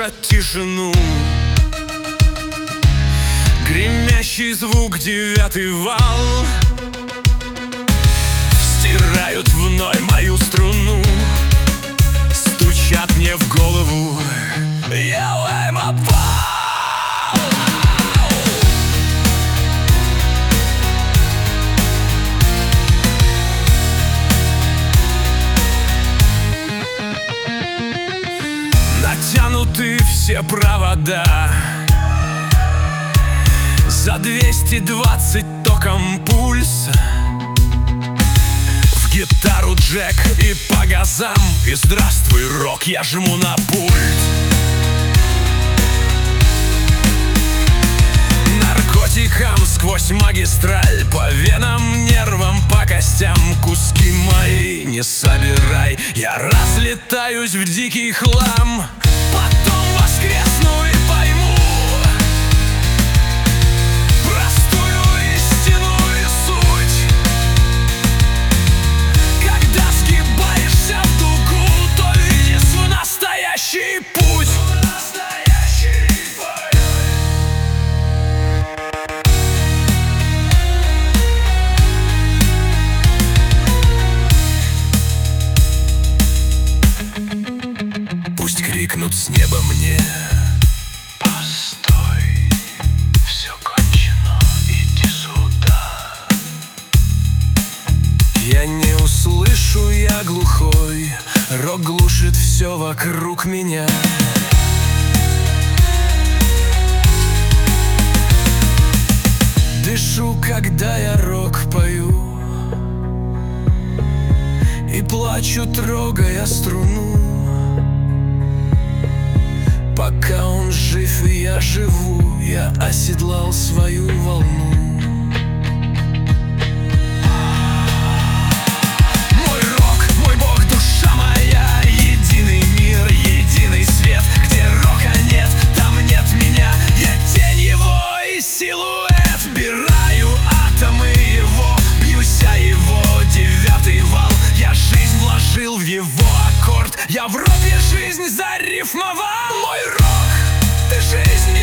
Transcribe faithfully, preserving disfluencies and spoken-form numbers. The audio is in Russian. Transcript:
нарушат тишину. Гремящий звук, девятый вал, стирают вновь мою струну, стучат мне в голову. Я им опал. Натянуты все провода, за двести двадцать током пульс. В гитару джек и по газам, и здравствуй, рок, я жму на пульт. Наркотикам сквозь магистраль, по венам, нервам, по костям. Куски мои не собирай, я разлетаюсь в дикий хлам. Потом воскресну и пойму простую истину и суть. Когда сгибаешься в дугу, то видишь свой настоящий путь. Пусть крикнут с неба мне: постой, все кончено, иди сюда. Я не услышу, я глухой, рок глушит все вокруг меня. Дышу, когда я рок пою, и плачу, трогая струну. Пока он жив и я живу, я оседлал свою волну. Мой рок, мой бог, душа моя, единый мир, единый свет. Где рока нет, там нет меня, я тень его и силуэт. Вбираю атомы его, бьюсь о его девятый вал. Я жизнь вложил в его аккорд, я в ропе жизнь зарифмовал. Мой рок, ты жизнь.